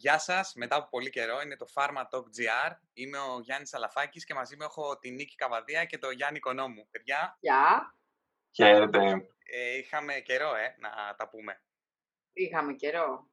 Γεια σας, μετά από πολύ καιρό, είναι το Pharma Talk GR. Είμαι ο Γιάννης Αλαφάκης και μαζί μου έχω την Νίκη Καβαδία και τον Γιάννη Κονόμου. Παιδιά, Γεια. Χαίρετε. είχαμε καιρό, να τα πούμε. Είχαμε καιρό.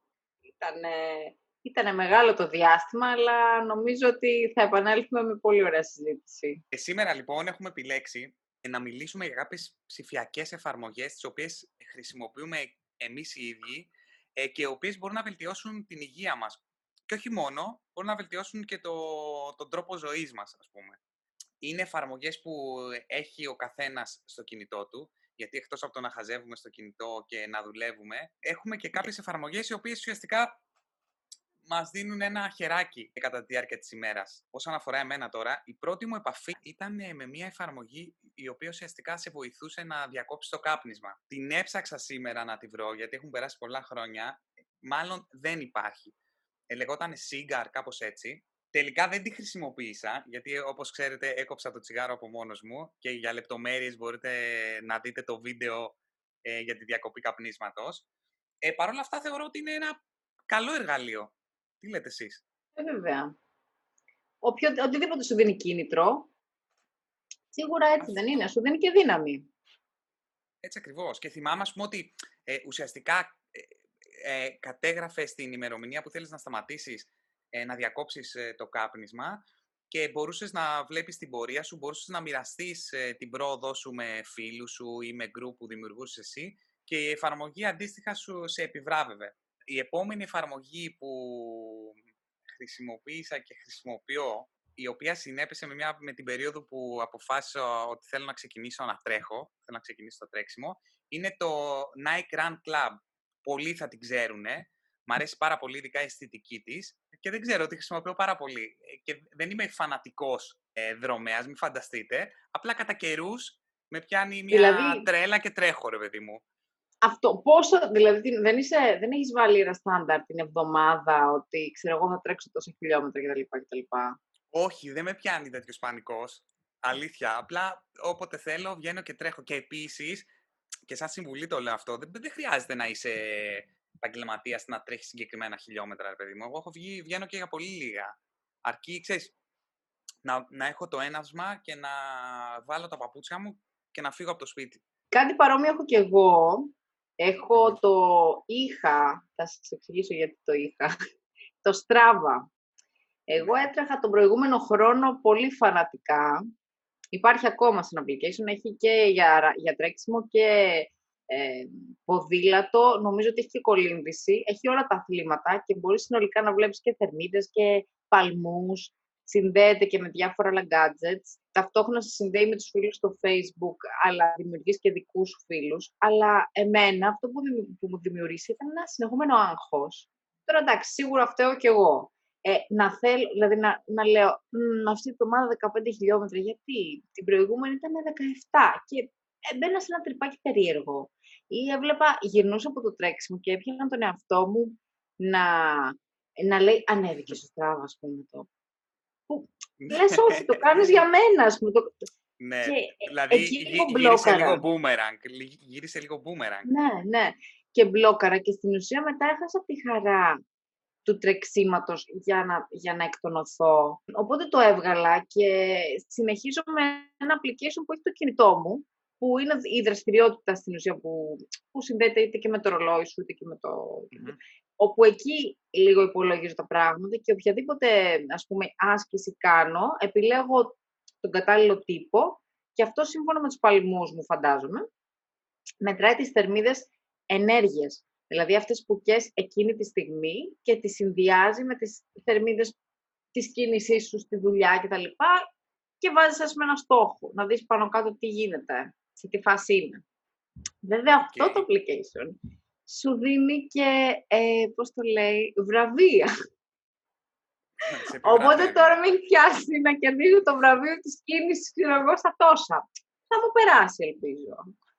Ήτανε μεγάλο το διάστημα, αλλά νομίζω ότι θα επανέλθουμε με πολύ ωραία συζήτηση. Σήμερα λοιπόν έχουμε επιλέξει να μιλήσουμε για κάποιες ψηφιακές εφαρμογές τις οποίες χρησιμοποιούμε εμείς οι ίδιοι και οι οποίες μπορούν να βελτιώσουν την υγεία μας. Και όχι μόνο, μπορούν να βελτιώσουν και τον τρόπο ζωής μας, ας πούμε. Είναι εφαρμογές που έχει ο καθένας στο κινητό του, γιατί εκτός από το να χαζεύουμε στο κινητό και να δουλεύουμε, έχουμε και κάποιες εφαρμογές οι οποίες ουσιαστικά μας δίνουν ένα χεράκι κατά τη διάρκεια της ημέρας. Όσον αφορά εμένα τώρα, η πρώτη μου επαφή ήταν με μια εφαρμογή η οποία ουσιαστικά σε βοηθούσε να διακόψεις το κάπνισμα. Την έψαξα σήμερα να τη βρω, γιατί έχουν περάσει πολλά χρόνια. Μάλλον δεν υπάρχει. Λεγόταν Cigar, κάπως έτσι. Τελικά δεν τη χρησιμοποίησα, γιατί όπως ξέρετε έκοψα το τσιγάρο από μόνος μου και για λεπτομέρειες μπορείτε να δείτε το βίντεο για τη διακοπή καπνίσματος. Παρ' όλα αυτά θεωρώ ότι είναι ένα καλό εργαλείο. Τι λέτε εσείς? Βέβαια. Οτιδήποτε σου δίνει κίνητρο, σίγουρα έτσι δεν είναι, σου δίνει και δύναμη. Έτσι ακριβώς. Και θυμάμαι, ας πούμε, ότι ουσιαστικά κατέγραφε στην ημερομηνία που θέλεις να σταματήσεις να διακόψεις το κάπνισμα και μπορούσες να βλέπεις την πορεία σου, μπορούσες να μοιραστείς την πρόοδό σου με φίλους σου ή με γκρουπ που δημιουργούσες εσύ και η εφαρμογή αντίστοιχα σου σε επιβράβευε. Η επόμενη εφαρμογή που χρησιμοποίησα και χρησιμοποιώ, η οποία συνέπεσε με την περίοδο που αποφάσισα ότι θέλω να ξεκινήσω να τρέχω, θέλω να ξεκινήσω το τρέξιμο, είναι το Nike Run Club. Πολλοί θα την ξέρουνε. Μ' αρέσει πάρα πολύ, ειδικά η αισθητική της. Και δεν ξέρω, τη χρησιμοποιώ πάρα πολύ. Και δεν είμαι φανατικός δρομέας, μην φανταστείτε. Απλά κατά καιρούς με πιάνει μια τρέλα και τρέχω, ρε παιδί μου. Αυτό, πόσο, δηλαδή δεν έχεις βάλει ένα στάνταρ την εβδομάδα ότι ξέρω εγώ θα τρέξω τόσα χιλιόμετρα κτλ. Όχι, δεν με πιάνει τέτοιος πανικός. Αλήθεια. Απλά όποτε θέλω βγαίνω και τρέχω. Και επίσης, και σαν συμβουλή το λέω αυτό, δεν χρειάζεται να είσαι επαγγελματίας να τρέχεις συγκεκριμένα χιλιόμετρα, ρε παιδί μου. Εγώ βγαίνω και για πολύ λίγα. Αρκεί, ξέρεις, να έχω το έναυσμα και να βάλω τα παπούτσια μου και να φύγω από το σπίτι. Κάτι παρόμοιο έχω κι εγώ. Θα σας εξηγήσω γιατί το είχα. Το Strava. Εγώ έτρεχα τον προηγούμενο χρόνο πολύ φανατικά. Υπάρχει ακόμα στην application, έχει και για τρέξιμο και ποδήλατο. Νομίζω ότι έχει και κολύμβηση. Έχει όλα τα αθλήματα και μπορείς συνολικά να βλέπεις και θερμίδες και παλμούς. Συνδέεται και με διάφορα άλλα gadgets. Ταυτόχρονα σε συνδέει με τους φίλους στο Facebook, αλλά δημιουργείς και δικούς σου φίλους. Αλλά εμένα αυτό που μου δημιουργήσει ήταν ένα συνεχόμενο άγχος. Τώρα εντάξει, σίγουρα φταίω κι εγώ. Δηλαδή να λέω αυτή τη εβδομάδα 15 χιλιόμετρα, γιατί την προηγούμενη ήταν 17 και μπαίνα σε ένα τρυπάκι περίεργο. Ή γυρνούσα από το τρέξιμο και έπιανα τον εαυτό μου να λέει ανέβηκε στο Strava, ας πούμε το. Που λες όχι, το κάνεις για μένα, ας πούμε. Ναι, και δηλαδή γύρισε λίγο boomerang. Ναι. Και μπλόκαρα και στην ουσία μετά έχασα τη χαρά του τρεξίματος για να εκτονωθώ. Οπότε το έβγαλα και συνεχίζω με ένα application που έχει το κινητό μου, που είναι η δραστηριότητα στην ουσία που συνδέεται είτε και με το ρολόι σου, είτε και με το... Όπου εκεί λίγο υπολογίζω τα πράγματα και οποιαδήποτε, ας πούμε, άσκηση κάνω, επιλέγω τον κατάλληλο τύπο και αυτό σύμφωνα με τους παλμούς μου, φαντάζομαι, μετράει τις θερμίδες ενέργειας. Δηλαδή αυτές που καίς εκείνη τη στιγμή και τις συνδυάζει με τις θερμίδες της κίνησής σου στη δουλειά κτλ. Και βάζεις, ας πούμε, ένα στόχο, να δεις πάνω κάτω τι γίνεται, σε τι φάση είναι. Βέβαια αυτό το application σου δίνει και, βραβεία. Οπότε τώρα μην πιάσει να κερδίζω το βραβείο της κίνησης, ξέρω εγώ, στα τόσα. Θα μου περάσει, ελπίζω.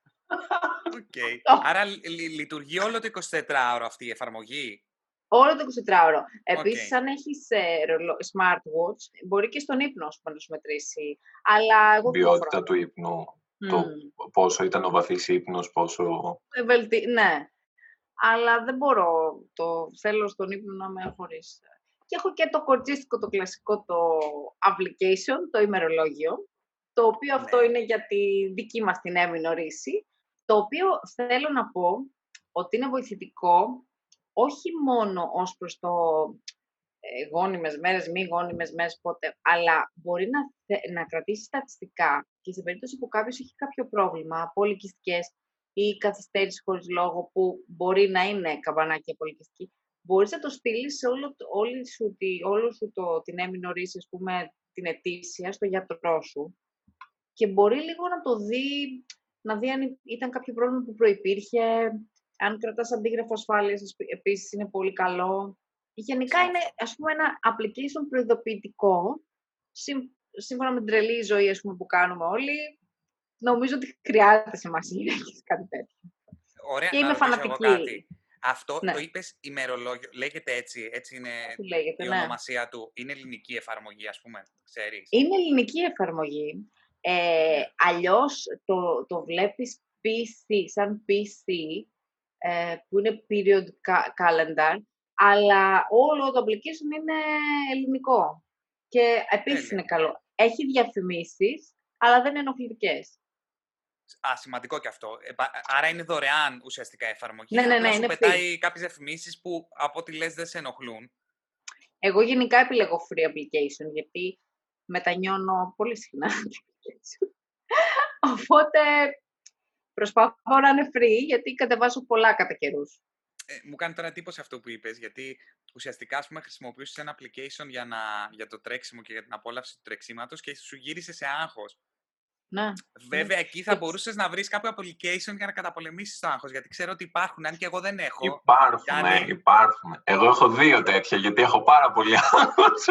Άρα λειτουργεί όλο το 24ωρο αυτή η εφαρμογή. Όλο το 24ωρο. Επίσης, αν έχεις smartwatch, μπορεί και στον ύπνο να σου μετρήσει. Αλλά εγώ ποιότητα του ύπνου. Το πόσο ήταν ο βαθύς ύπνος, πόσο... Ναι. αλλά δεν μπορώ. Θέλω στον ύπνο να είμαι χωρίς. Και έχω και το κορτσίστικο, το κλασικό, το application, το ημερολόγιο, το οποίο αυτό Ναι. είναι για τη δική μας την έμεινο ρίση, το οποίο θέλω να πω ότι είναι βοηθητικό, όχι μόνο ως προς το γόνιμες μέρες, μη γόνιμες μέρες, πότε, αλλά μπορεί να κρατήσει στατιστικά και σε περίπτωση που κάποιος έχει κάποιο πρόβλημα, πολυκυστικές ή καθυστέρηση χωρίς λόγο, που μπορεί να είναι καμπανάκι πολυκυστική, μπορείς να το στείλεις σε όλο σου την έμεινο ρίση, ας πούμε, την ετήσια, στο γιατρό σου και μπορεί λίγο να το δει, να δει αν ήταν κάποιο πρόβλημα που προϋπήρχε, αν κρατάς αντίγραφο ασφάλειας, επίσης είναι πολύ καλό. Γενικά είναι, ας πούμε, ένα application προειδοποιητικό, σύμφωνα με την τρελή ζωή, ας πούμε, που κάνουμε όλοι. Νομίζω ότι χρειάζεται σημασία να έχεις κάτι τέτοιο. Ωραία, Και να είμαι ρωτήσω εγώ φανατική. κάτι. Αυτό Ναι. το είπες ημερολόγιο, λέγεται έτσι είναι Λέγεται, η ναι. ονομασία του. Είναι ελληνική εφαρμογή, ας πούμε, ξέρεις? Είναι ελληνική εφαρμογή. Ναι. Αλλιώς το βλέπεις PC, σαν PC, που είναι period calendar, αλλά όλο το application είναι ελληνικό. Και επίσης Τέλεια. είναι καλό. Έχει διαφημίσεις, αλλά δεν είναι ενοχλητικές. Σημαντικό και αυτό. Άρα είναι δωρεάν ουσιαστικά η εφαρμογή. Ναι, Απλά σου είναι free. πετάει κάποιες διαφημίσεις που από ό,τι λες δεν σε ενοχλούν. Εγώ γενικά επιλέγω free application, γιατί μετανιώνω πολύ συχνά application. Οπότε προσπαθώ να είναι free, γιατί κατεβάζω πολλά κατά καιρούς. Μου κάνει τώρα εντύπωση αυτό που είπες, γιατί ουσιαστικά, ας πούμε, χρησιμοποιούσες ένα application για το τρέξιμο και για την απόλαυση του τρεξίματος και σου γύρισε σε άγχος. Ναι. Βέβαια, εκεί θα μπορούσες να βρεις κάποιο application για να καταπολεμήσεις το άγχος, γιατί ξέρω ότι υπάρχουν, αν και εγώ δεν έχω. Υπάρχουν. Εγώ έχω 2 τέτοια, γιατί έχω πάρα πολύ άγχος.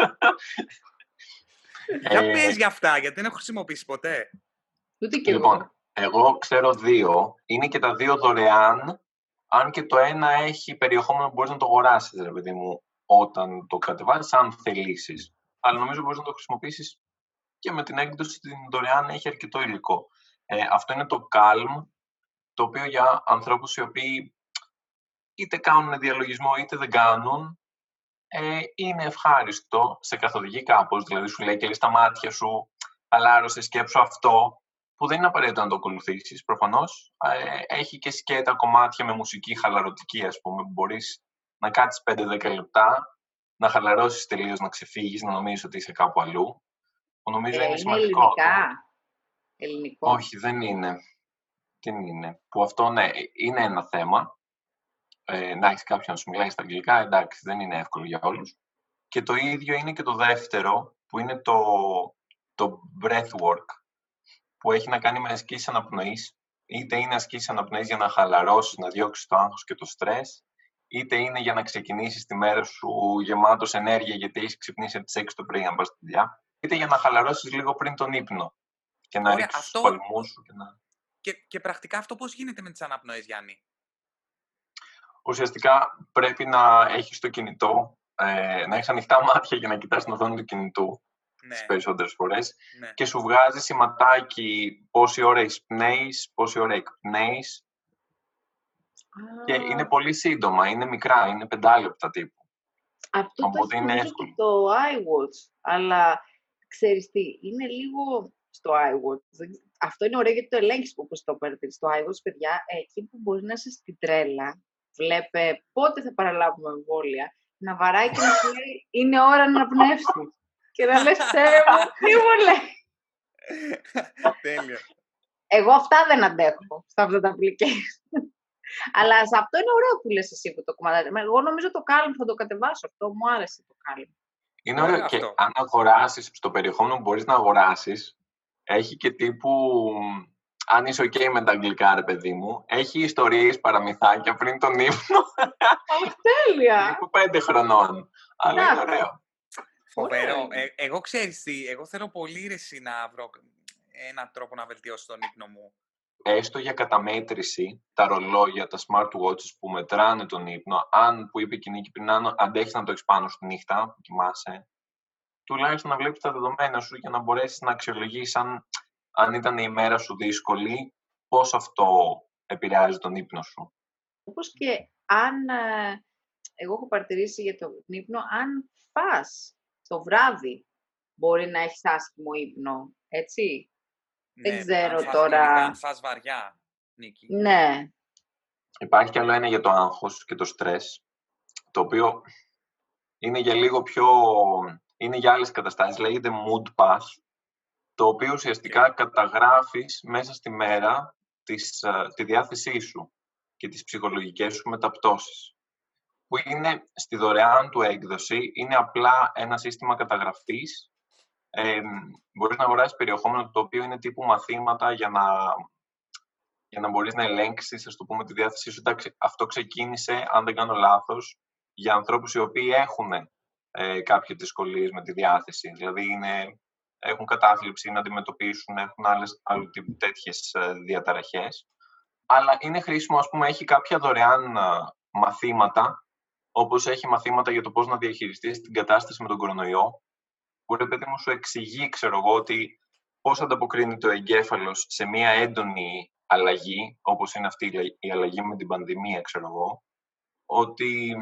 Για πες για αυτά, γιατί δεν έχω χρησιμοποιήσει ποτέ. Ούτε και Λοιπόν, εγώ ξέρω 2. Είναι και τα 2 δωρεάν, αν και το ένα έχει περιεχόμενο που μπορείς να το αγοράσεις, ρε παιδί μου, όταν το κατεβάζεις, αν θελήσεις. Αλλά νομίζω μπορείς να το χρησιμοποιήσεις και με την έκδοση την δωρεάν έχει αρκετό υλικό. Αυτό είναι το Calm, το οποίο για ανθρώπους οι οποίοι είτε κάνουν διαλογισμό είτε δεν κάνουν, είναι ευχάριστο, σε καθοδηγεί κάπως, δηλαδή σου λέει κλείς τα μάτια σου, χαλάρωσε, σκέψου αυτό, που δεν είναι απαραίτητο να το ακολουθήσεις. Προφανώς έχει και σκέτα κομμάτια με μουσική χαλαρωτική, ας πούμε, που μπορείς να κάτσεις 5-10 λεπτά, να χαλαρώσεις τελείως, να ξεφύγεις, να νομίζεις ότι είσαι κάπου αλλού. Που νομίζω είναι σημαντικό. Ελληνικό. Όχι, δεν είναι. Δεν είναι. Που αυτό, ναι, είναι ένα θέμα. Να έχεις κάποιον να σου μιλάει στα αγγλικά, εντάξει, δεν είναι εύκολο για όλους. Και το ίδιο είναι και το δεύτερο, που είναι το breathwork, που έχει να κάνει με ασκήσεις αναπνοής. Είτε είναι ασκήσεις αναπνοής για να χαλαρώσεις, να διώξεις το άγχος και το στρες, είτε είναι για να ξεκινήσεις τη μέρα σου γεμάτος ενέργεια, γιατί έχεις ξυπνήσει από τις 6 το πρωί να πας στη δουλειά, είτε για να χαλαρώσεις λίγο πριν τον ύπνο και να ρίξεις τους παλμούς σου. Και πρακτικά αυτό πώς γίνεται με τις αναπνοές, Γιάννη? Ουσιαστικά πρέπει να έχεις το κινητό, να έχεις ανοιχτά μάτια για να κοιτάς την οθόνη του κινητού, τις περισσότερες φορές, και σου βγάζει σηματάκι πόση ώρα εισπνέεις, πόση ώρα εκπνέεις, και είναι πολύ σύντομα, είναι μικρά, είναι 5 λεπτά τύπου. Αυτό το έχει και το iWatch, αλλά ξέρεις τι, είναι λίγο στο iWatch. Αυτό είναι ωραίο γιατί το ελέγχεις όπως το παίρνεις στο iWatch, παιδιά, εκεί που μπορεί να είσαι στην τρέλα, βλέπε πότε θα παραλάβουμε εμβόλια, να βαράει και να σου λέει είναι ώρα να πνεύσεις. Και να λες, τι μου λέει. Τέλεια. Εγώ αυτά δεν αντέχω, στα αυτά τα application. Αλλά σε αυτό είναι ωραίο που λες εσύ που το κομμάτι. Εγώ νομίζω το Calm θα το κατεβάσω αυτό, μου άρεσε το Calm. Είναι ωραίο και αν αγοράσεις στο περιεχόμενο που μπορείς να αγοράσεις, έχει και τύπου, αν είσαι ok με τα αγγλικά, ρε παιδί μου, έχει ιστορίες, παραμυθάκια πριν τον ύπνο. Τέλεια! Τύπου 5 χρονών. Αλλά είναι ωραίο. Φοβερό. Εγώ ξέρεις τι, εγώ θέλω πολύ ρεσί να βρω έναν τρόπο να βελτιώσω τον ύπνο μου. Έστω για καταμέτρηση, τα ρολόγια, τα smartwatches που μετράνε τον ύπνο, αν, που είπε και η Νίκη πριν, αν αντέχεις να το έχεις πάνω στη νύχτα που κοιμάσαι, τουλάχιστον να βλέπεις τα δεδομένα σου για να μπορέσεις να αξιολογήσεις αν ήταν η μέρα σου δύσκολη, πώς αυτό επηρεάζει τον ύπνο σου. Όπως και αν, εγώ έχω παρατηρήσει για τον ύπνο, αν φας το βράδυ, μπορεί να έχεις άσχημο ύπνο, έτσι. Δεν Ναι, αν ξέρω φας, ειδικά αν τώρα. φας βαριά, Νίκη. Ναι. Υπάρχει κι άλλο ένα για το άγχος και το στρες, το οποίο είναι για λίγο πιο... είναι για άλλες καταστάσεις, λέγεται mood path, το οποίο ουσιαστικά καταγράφεις μέσα στη μέρα τη διάθεσή σου και τις ψυχολογικές σου μεταπτώσεις. Που είναι στη δωρεάν του έκδοση, είναι απλά ένα σύστημα καταγραφής. Μπορείς να αγοράσεις περιεχόμενο το οποίο είναι τύπου μαθήματα για να μπορείς να ελέγξεις, ας το πούμε, τη διάθεσή σου. Εντάξει, αυτό ξεκίνησε, αν δεν κάνω λάθος, για ανθρώπους οι οποίοι έχουν κάποιες δυσκολίες με τη διάθεση. Δηλαδή, έχουν κατάθλιψη να αντιμετωπίσουν, έχουν άλλου τύπου τέτοιες διαταραχές. Αλλά είναι χρήσιμο, ας πούμε, έχει κάποια δωρεάν μαθήματα, όπως έχει μαθήματα για το πώς να διαχειριστείς την κατάσταση με τον κορονοϊό, που ρε παιδί μου σου εξηγεί, ξέρω εγώ, ότι πώς ανταποκρίνεται ο εγκέφαλος σε μια έντονη αλλαγή, όπως είναι αυτή η αλλαγή με την πανδημία, ξέρω εγώ, ότι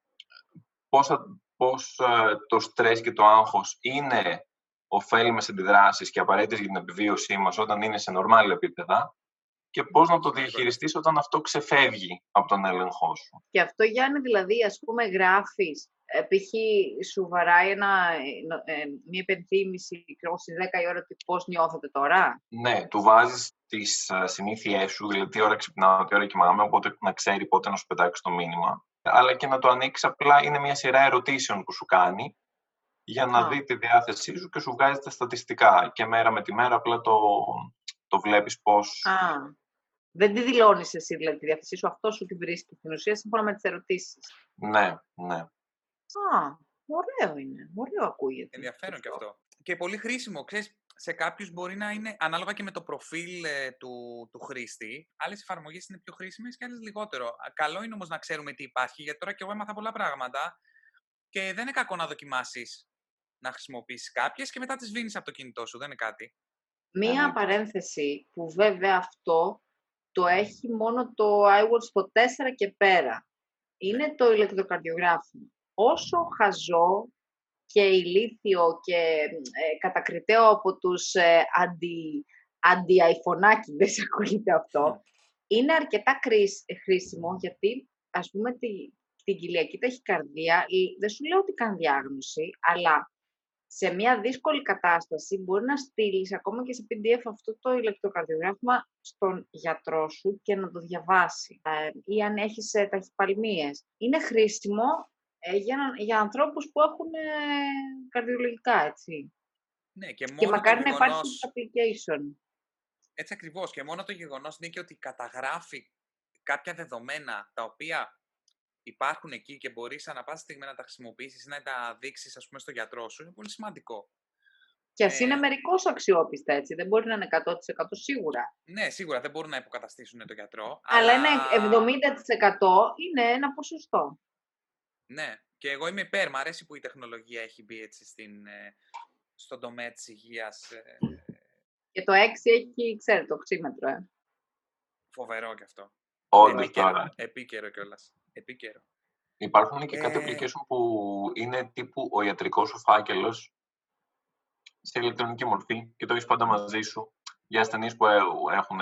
πώς το στρες και το άγχος είναι ωφέλιμες αντιδράσεις και απαραίτητες για την επιβίωσή μας όταν είναι σε νορμάλ επίπεδα και πώς να το διαχειριστείς όταν αυτό ξεφεύγει από τον έλεγχό σου. Και αυτό, Γιάννη, δηλαδή, ας πούμε, γράφεις, π.χ. σου βαράει μια υπενθύμηση στις 10 η ώρα ότι πώς νιώθετε τώρα. Ναι, του βάζεις τις συνήθειές σου, δηλαδή τι ώρα ξυπνάω, τι ώρα κοιμάμαι, οπότε να ξέρει πότε να σου πετάξει το μήνυμα. Αλλά και να το ανοίξει απλά είναι μια σειρά ερωτήσεων που σου κάνει για να δει τη διάθεσή σου και σου βγάζει τα στατιστικά. Και μέρα με τη μέρα απλά το βλέπεις πώς... Δεν τη δηλώνεις εσύ, δηλαδή, τη διάθεσή σου, αυτό σου τη βρίσκει στην ουσία, σύμφωνα με τις ερωτήσεις. Ναι, ναι. Ωραίο είναι. Ωραίο ακούγεται. Ενδιαφέρον και αυτό. Και πολύ χρήσιμο. Ξέρεις, σε κάποιους μπορεί να είναι ανάλογα και με το προφίλ του χρήστη. Άλλες εφαρμογές είναι πιο χρήσιμες και άλλες λιγότερο. Καλό είναι όμως να ξέρουμε τι υπάρχει, γιατί τώρα και εγώ έμαθα πολλά πράγματα και δεν είναι κακό να δοκιμάσεις να χρησιμοποιήσεις κάποιες και μετά τις σβήνεις από το κινητό σου. Δεν είναι κάτι. Μία παρένθεση που βέβαια αυτό το έχει μόνο το iWatch το 4 και πέρα. Είναι το ηλεκτροκαρδιογράφημα. Όσο χαζό και ηλίθιο και κατακριτέο από τους αντι-αϊφωνάκηδες ακούγεται αυτό, είναι αρκετά χρήσιμο, γιατί, ας πούμε, την κοιλιακή ταχυκαρδία, δεν σου λέω ότι κάνει διάγνωση, αλλά σε μια δύσκολη κατάσταση μπορεί να στείλεις ακόμα και σε PDF αυτό το ηλεκτροκαρδιογράφημα στον γιατρό σου και να το διαβάσει. Ή αν έχεις ταχυπαλμίες. Είναι χρήσιμο για ανθρώπους που έχουν καρδιολογικά, έτσι. Ναι, και μακάρι να υπάρχει application. Έτσι ακριβώς. Και μόνο το γεγονός είναι και ότι καταγράφει κάποια δεδομένα τα οποία υπάρχουν εκεί και μπορείς ανά πάσα στιγμή να τα χρησιμοποιήσεις ή να τα δείξεις, ας πούμε, στο γιατρό σου, είναι πολύ σημαντικό. Και ας είναι μερικώς αξιόπιστα, έτσι. Δεν μπορεί να είναι 100% σίγουρα. Ναι, σίγουρα δεν μπορούν να υποκαταστήσουν τον γιατρό. Αλλά ένα 70% είναι ένα ποσοστό. Ναι, και εγώ είμαι υπέρ. Μ' αρέσει που η τεχνολογία έχει μπει έτσι στον τομέα της υγείας. Και το 6 έχει, ξέρετε, οξύμετρο, Φοβερό κι αυτό. Όντως τώρα. Επίκαιρο κιόλας. Επίκαιρο. Υπάρχουν και κάτι application που είναι τύπου ο ιατρικός σου φάκελος σε ηλεκτρονική μορφή και το έχεις πάντα μαζί σου για ασθενείς που έχουν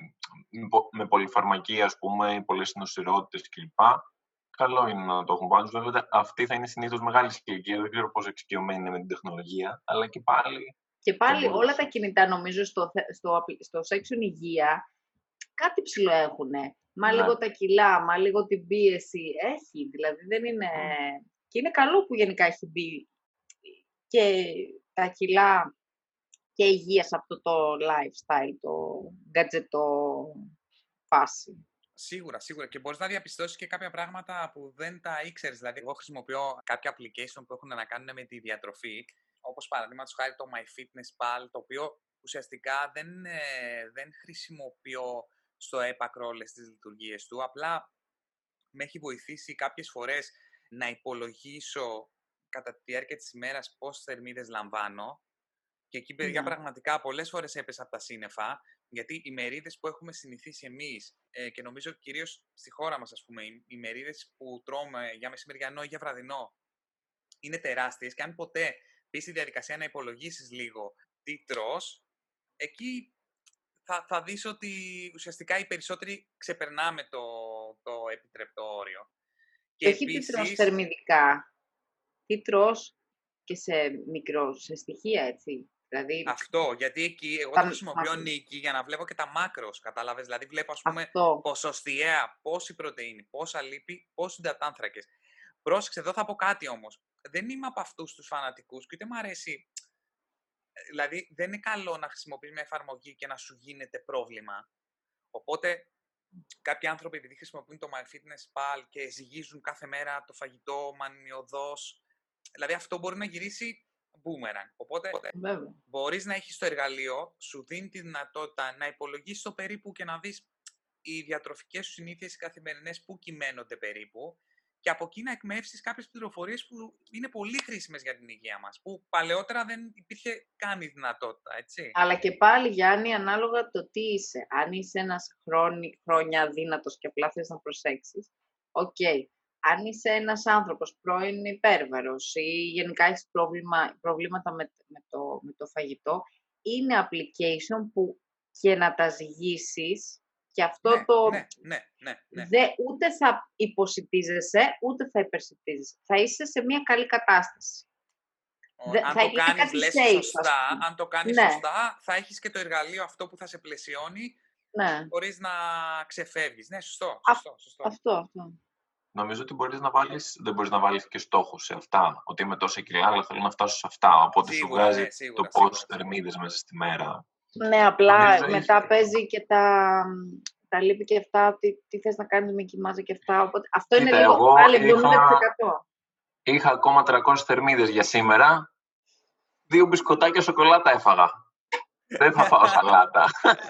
με πολυφαρμακεία, ας πούμε, ή πολλές νοσηρότητες κλπ. Καλό είναι να το έχουν πάνω. Βέβαια, αυτή θα είναι συνήθως μεγάλη ηλικία. Δεν ξέρω πόσο εξοικειωμένη είναι με την τεχνολογία, αλλά και πάλι. Και πάλι όλα τα κινητά, νομίζω, στο section υγεία κάτι ψηλό έχουν. Μα λίγο τα κιλά, μα λίγο την πίεση. Έχει, δηλαδή δεν είναι... Και είναι καλό που γενικά έχει μπει και τα κιλά και υγεία σε αυτό το lifestyle, το γκατζετό φάση. Σίγουρα, σίγουρα. Και μπορείς να διαπιστώσεις και κάποια πράγματα που δεν τα ήξερες. Δηλαδή, εγώ χρησιμοποιώ κάποια application που έχουν να κάνουν με τη διατροφή, όπως παραδείγματος χάρη το MyFitnessPal, το οποίο ουσιαστικά δεν χρησιμοποιώ στο έπακρο όλες τις λειτουργίες του. Απλά με έχει βοηθήσει κάποιες φορές να υπολογίσω κατά τη διάρκεια της ημέρας πόσες θερμίδες λαμβάνω Και εκεί, παιδιά, Ναι. πραγματικά πολλές φορές έπεσα από τα σύννεφα, γιατί οι μερίδες που έχουμε συνηθίσει εμείς, και νομίζω κυρίως στη χώρα μας, ας πούμε, οι μερίδες που τρώμε για μεσημεριανό ή για βραδινό είναι τεράστιες και αν ποτέ μπεις στη διαδικασία να υπολογίσεις λίγο τι τρως, εκεί θα δεις ότι ουσιαστικά οι περισσότεροι ξεπερνάμε το επιτρεπτό όριο. Και Και όχι τι τρως επίσης, θερμιδικά, τι τρως και σε στοιχεία, έτσι. Δηλαδή, αυτό, γιατί εκεί εγώ το χρησιμοποιώ νίκη για να βλέπω και τα μάκρος, κατάλαβες. Δηλαδή βλέπω, ας πούμε, αυτό. ποσοστιαία πόση πρωτεΐνη, πόσα λίπη, πόσοι υδατάνθρακες. Πρόσεξε, εδώ θα πω κάτι όμως. Δεν είμαι από αυτούς τους φανατικούς και ούτε μου αρέσει. Δηλαδή, δεν είναι καλό να χρησιμοποιείς μια εφαρμογή και να σου γίνεται πρόβλημα. Οπότε, κάποιοι άνθρωποι, επειδή χρησιμοποιούν το MyFitnessPal και ζυγίζουν κάθε μέρα το φαγητό μανιωδώς, δηλαδή αυτό μπορεί να γυρίσει boomerang. Οπότε, Βέβαια. μπορείς να έχεις το εργαλείο, σου δίνει τη δυνατότητα να υπολογίσεις το περίπου και να δεις οι διατροφικές σου συνήθειες οι καθημερινές που κυμαίνονται περίπου και από εκεί να εκμεύσεις κάποιες πληροφορίες που είναι πολύ χρήσιμες για την υγεία μας, που παλαιότερα δεν υπήρχε καν η δυνατότητα, έτσι. Αλλά και πάλι, Γιάννη, ανάλογα το τι είσαι. Αν είσαι ένας χρόνια αδύνατος και απλά θες να προσέξεις, οκ. Αν είσαι ένας άνθρωπος πρώην υπέρβαρος ή γενικά έχεις προβλήματα με το φαγητό, είναι application που και να τα ζυγίσεις και αυτό Ναι. ούτε θα υποσιτίζεσαι, ούτε θα υπερσιτίζεσαι. Θα είσαι σε μια καλή κατάσταση. Αν το κάνεις, λες, σωστά, αν το κάνεις σωστά, θα έχεις και το εργαλείο αυτό που θα σε πλαισιώνει, χωρίς να ξεφεύγεις. Ναι, σωστό. Αυτό. Νομίζω ότι δεν μπορείς να βάλεις και στόχους σε αυτά. Ότι είμαι τόσα κιλά, αλλά θέλω να φτάσω σε αυτά. Οπότε σου βγάζει το πόσες θερμίδες μέσα στη μέρα. Ναι, απλά μετά παίζει και τα λίπη και αυτά, τι θες να κάνεις με κοιμάζα και αυτά. Οπότε, αυτό είναι λίγο πάλι 70%. Είχα ακόμα 300 θερμίδες για σήμερα. 2 μπισκοτάκια σοκολάτα έφαγα. Δεν θα φάω σαλάτα.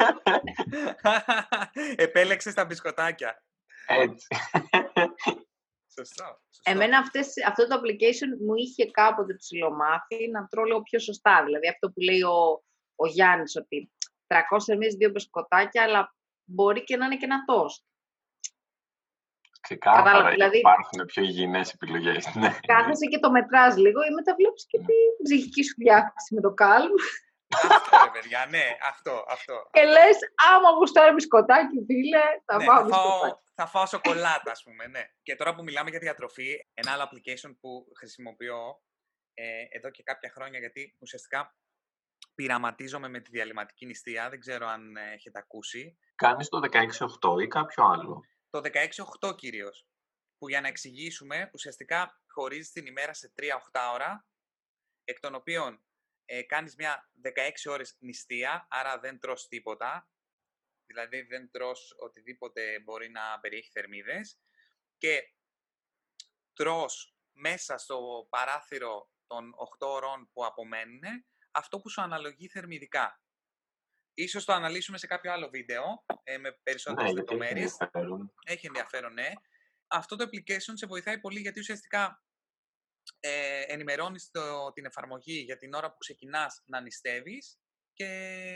Επέλεξες τα μπισκοτάκια. Έτσι. Σωστό. Εμένα αυτό το application μου είχε κάποτε ψιλομάθει να τρώω λίγο πιο σωστά. Δηλαδή αυτό που λέει ο Γιάννης, ότι 300 θερμίδες 2 μπισκοτάκια, αλλά μπορεί και να είναι και ένα τόστ. Ξεκάθαρα, δηλαδή, υπάρχουν πιο υγιεινές επιλογές. Ναι. Κάθεσαι και το μετράς λίγο ή μετά βλέπεις και την ψυχική σου διάθεση με το Calm. Αυτό, ρε παιδιά, ναι, αυτό. Και λες, άμα γουστάρω μπισκοτάκι, φίλε, θα φάω μπισκοτάκι. Θα φάω σοκολάτα, ας πούμε, ναι. Και τώρα που μιλάμε για διατροφή, ένα άλλο application που χρησιμοποιώ εδώ και κάποια χρόνια, γιατί ουσιαστικά πειραματίζομαι με τη διαλυματική νηστεία, δεν ξέρω αν έχετε ακούσει. Κάνεις το 16-8 ή κάποιο άλλο? Το 16-8 κυρίως, που για να εξηγήσουμε, ουσιαστικά χωρίζεις την ημέρα σε 3-8 ώρα, εκ των οποίων κάνεις μια 16 ώρες νηστεία, άρα δεν τρως τίποτα, δηλαδή δεν τρως οτιδήποτε μπορεί να περιέχει θερμίδες και τρως μέσα στο παράθυρο των 8 ώρων που απομένουν αυτό που σου αναλογεί θερμιδικά. Ίσως το αναλύσουμε σε κάποιο άλλο βίντεο με περισσότερες λεπτομέρειες. Έχει ενδιαφέρον, ναι. Αυτό το application σε βοηθάει πολύ γιατί ουσιαστικά ενημερώνεις την εφαρμογή για την ώρα που ξεκινάς να νηστεύεις και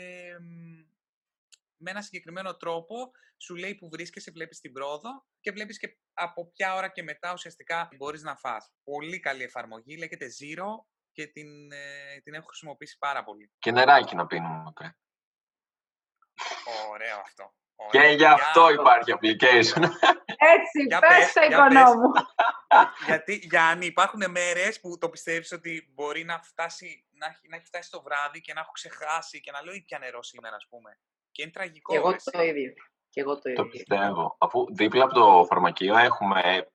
με ένα συγκεκριμένο τρόπο σου λέει που βρίσκεσαι, βλέπεις την πρόοδο και βλέπεις και από ποια ώρα και μετά ουσιαστικά μπορείς να φας. Πολύ καλή εφαρμογή, λέγεται Zero και την έχω χρησιμοποιήσει πάρα πολύ. Και νεράκι να πίνουμε. Ωραίο αυτό. Και γι' αυτό υπάρχει application. Έτσι, πες το οικονόμου. Γιατί, Γιάννη, υπάρχουν μέρες που το πιστεύεις ότι μπορεί να έχει φτάσει το βράδυ και να έχω ξεχάσει και να λέω ήπια νερό σήμερα, ας πούμε. Και είναι τραγικό. Και εγώ το ίδιο. Το πιστεύω. Αφού δίπλα από το φαρμακείο έχουμε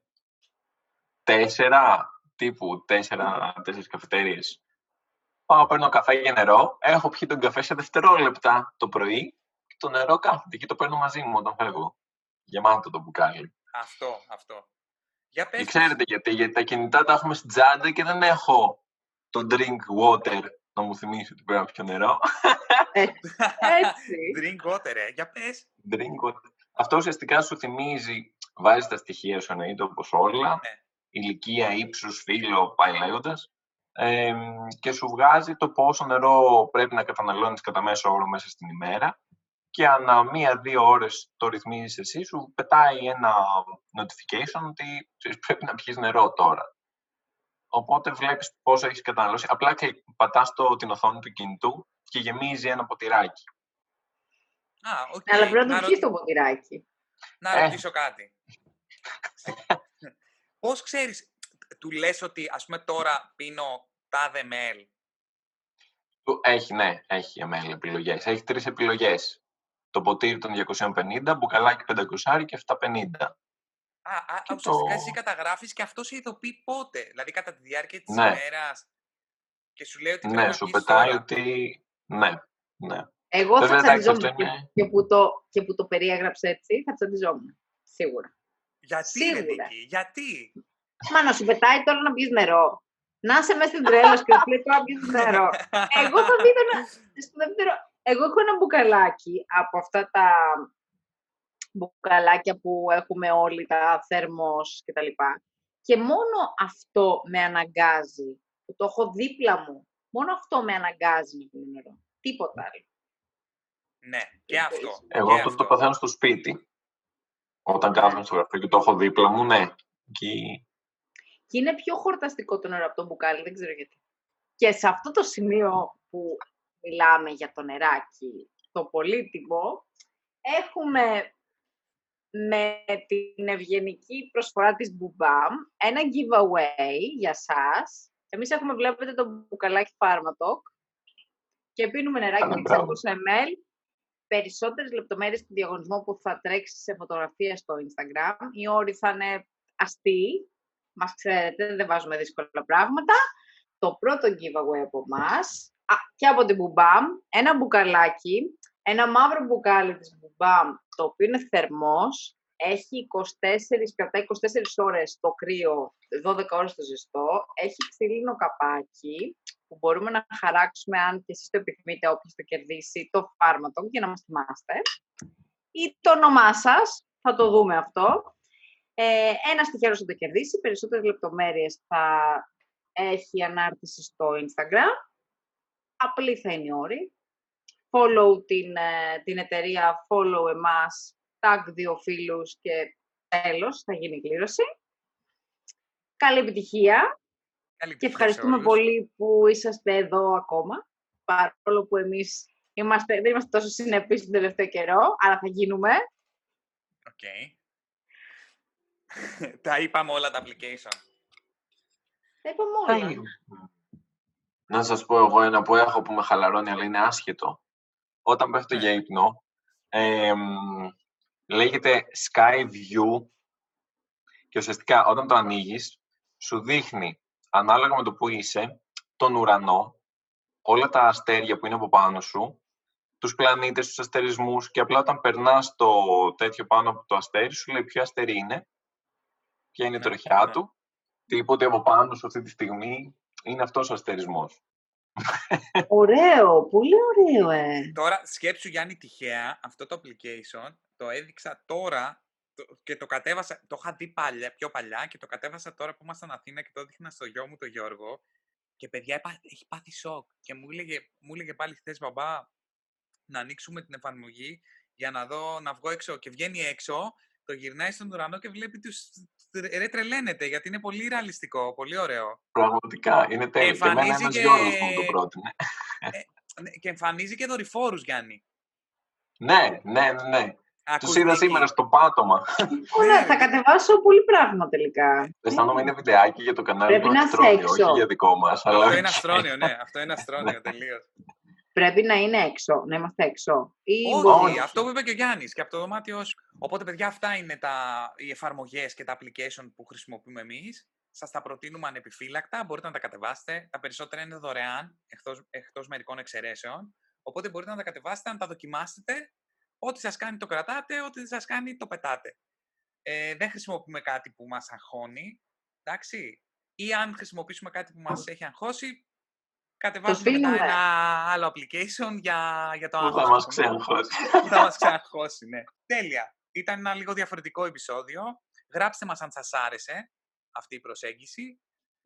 4 καφετέριες. Πάω, παίρνω καφέ και νερό. Έχω πιει τον καφέ σε δευτερόλεπτα το πρωί. Το νερό κάθεται και το παίρνω μαζί μου όταν φεύγω. Γεμάτο το μπουκάλι. Αυτό. Για πες. Και ξέρετε γιατί τα κινητά τα έχουμε στην τσάντα και δεν έχω το drink water να μου θυμίσει ότι πρέπει να πιω νερό. Έτσι. Drink water, για πες. Drink water. Αυτό ουσιαστικά σου θυμίζει, βάζει τα στοιχεία σου εννοείται όπως όλα, ηλικία, ύψος, φύλλο, πάει λέγοντας, και σου βγάζει το πόσο νερό πρέπει να καταναλώνεις κατά μέσο όρο μέσα στην ημέρα και ανά 1-2 ώρες το ρυθμίζεις εσύ, σου πετάει ένα notification ότι πρέπει να πιεις νερό τώρα. Οπότε βλέπεις πόσο έχεις καταναλώσει. Απλά πατάς την οθόνη του κινητού και γεμίζει ένα ποτηράκι. Okay. Αλλά πρέπει να το πιεις το ποτηράκι. Να ρωτήσω κάτι. Πώς ξέρεις, του λες ότι ας πούμε τώρα πίνω τάδε ml? Έχει ml επιλογές. Έχει 3 επιλογές. Το ποτήρι των 250, μπουκαλάκι 500 και 750. Ουσιαστικά εσύ καταγράφεις και αυτό σε ειδοποιεί πότε. Δηλαδή κατά τη διάρκεια της ημέρας και σου λέει ότι πρέπει να σου πεις πετάει τώρα. ότι ναι. Εγώ θα τσαντιζόμουν και που το περιέγραψε έτσι, θα τσαντιζόμουν. Σίγουρα. Γιατί ρε Νίκη, γιατί? Μα να σου πετάει τώρα να πεις νερό. Να είσαι μέσα στην τρέλα σου και να λέει τώρα να πεις νερό. Εγώ θα δείτε στο δεύτερο. Εγώ έχω ένα μπουκαλάκι από αυτά τα μπουκαλάκια που έχουμε όλοι, τα θέρμος κτλ. Και μόνο αυτό με αναγκάζει, που το έχω δίπλα μου, μόνο αυτό με αναγκάζει να πίνω νερό. Τίποτα άλλο. Ναι, και αυτό. Εγώ αυτό το παθαίνω στο σπίτι. Όταν κάθομαι στο γραφείο και το έχω δίπλα μου, ναι. Και είναι πιο χορταστικό το νερό από το μπουκάλι, δεν ξέρω γιατί. Και σε αυτό το σημείο που μιλάμε για το νεράκι, το πολύτιμο, έχουμε με την ευγενική προσφορά της Μπουμπάμ ένα giveaway για σας. Εμείς έχουμε, βλέπετε, το μπουκαλάκι Pharmatalk και πίνουμε νεράκι 600 ml. Περισσότερες λεπτομέρειες του διαγωνισμού που θα τρέξει σε φωτογραφία στο Instagram. Οι όροι θα είναι αστείοι. Μας ξέρετε, δεν βάζουμε δύσκολα πράγματα. Το πρώτο giveaway από εμάς και από την Μπουμπάμ, ένα μπουκαλάκι, ένα μαύρο μπουκάλι της Μπουμπάμ, το οποίο είναι θερμός, έχει 24 ώρες στο κρύο, 12 ώρες στο ζεστό, έχει ξύλινο καπάκι, που μπορούμε να χαράξουμε, αν και εσείς το επιθυμείτε, όποιος το κερδίσει, το Pharmatalk, για να μας θυμάστε. Ή το όνομά σας, θα το δούμε αυτό. Ένας τυχερός θα το κερδίσει, περισσότερες λεπτομέρειες θα έχει ανάρτηση στο Instagram. Απλή θα είναι η όρη. Follow την εταιρεία, follow εμάς, tag 2 φίλους και τέλος, θα γίνει η κλήρωση. Καλή επιτυχία. Και ευχαριστούμε πολύ που είσαστε εδώ ακόμα, παρόλο που εμείς δεν είμαστε τόσο συνεπείς τον τελευταίο καιρό, αλλά θα γίνουμε. Τα είπαμε όλα τα application. Τα είπαμε όλα. Να σας πω εγώ ένα που έχω που με χαλαρώνει, αλλά είναι άσχετο. Όταν πέφτω για ύπνο, λέγεται Sky View και ουσιαστικά όταν το ανοίγεις, σου δείχνει ανάλογα με το που είσαι, τον ουρανό, όλα τα αστέρια που είναι από πάνω σου, τους πλανήτες, τους αστερισμούς και απλά όταν περνάς το τέτοιο πάνω από το αστέρι, σου λέει ποιο αστέρι είναι, ποια είναι η τροχιά του, τίποτε από πάνω σου αυτή τη στιγμή είναι αυτός ο αστερισμός. Ωραίο, πολύ ωραίο, Τώρα σκέψου, Γιάννη, τυχαία, αυτό το application το έδειξα τώρα και το κατέβασα, το είχα δει πιο παλιά και το κατέβασα τώρα που ήμασταν Αθήνα και το έδειχνα στο γιο μου, τον Γιώργο, και παιδιά έχει πάθει σοκ και μου έλεγε πάλι χθες, μπαμπά, να ανοίξουμε την εφαρμογή για να βγω έξω, και βγαίνει έξω, το γυρνάει στον ουρανό και βλέπει τρελαίνεται, γιατί είναι πολύ ρεαλιστικό, πολύ ωραίο. Πραγματικά, είναι τέλειο. Και εμένα ένας Γιώργος μου το πρότεινε. Και εμφανίζει και δορυφόρους, Γιάννη. Ναι. Τους είδα σήμερα στο πάτωμα. Ωραία, θα κατεβάσω πολύ πράγμα τελικά. Αισθάνομαι είναι βιντεάκι για το κανάλι του Αστρόνιο, όχι για δικό μας. Αυτό είναι αστρόνιο, ναι. Αυτό είναι αστρόνιο, τελείως. Πρέπει να είναι έξω, να είμαστε έξω. Όχι, αυτό που είπε και ο Γιάννης και από το δωμάτιό σου. Οπότε, παιδιά, αυτά είναι οι εφαρμογές και τα application που χρησιμοποιούμε εμείς. Σας τα προτείνουμε ανεπιφύλακτα, μπορείτε να τα κατεβάσετε. Τα περισσότερα είναι δωρεάν, εκτός μερικών εξαιρέσεων. Οπότε μπορείτε να τα κατεβάσετε, να τα δοκιμάσετε. Ό,τι σας κάνει το κρατάτε, ό,τι δεν σας κάνει το πετάτε. Δεν χρησιμοποιούμε κάτι που μας αγχώνει, εντάξει. Ή αν χρησιμοποιήσουμε κάτι που μας έχει αγχώσει, κατεβάζουμε μετά ένα άλλο application για το άγχος. Θα μας ξεαγχώσει. Θα μας ξεαγχώσει, ναι. Τέλεια. Ήταν ένα λίγο διαφορετικό επεισόδιο. Γράψτε μας αν σας άρεσε αυτή η προσέγγιση.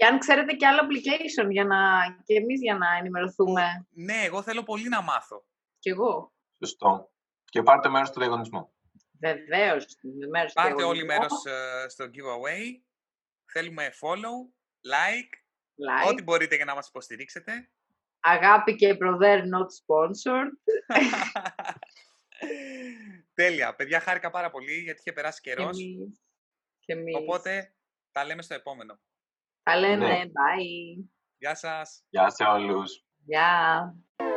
Και αν ξέρετε και άλλο application και εμείς για να ενημερωθούμε. Ναι, εγώ θέλω πολύ να μάθω. Κι εγώ. Σωστό. Και πάρτε μέρος στο διαγωνισμό. Βεβαίως. Πάρτε όλοι μέρος στο giveaway. Θέλουμε follow, like, ό,τι μπορείτε για να μας υποστηρίξετε. Αγάπη και brother not sponsored. Τέλεια. Παιδιά, χάρηκα πάρα πολύ γιατί είχε περάσει καιρός. Και εμείς. Οπότε, τα λέμε στο επόμενο. Τα λέμε. Ναι. Bye. Γεια σας. Γεια σε όλους. Γεια.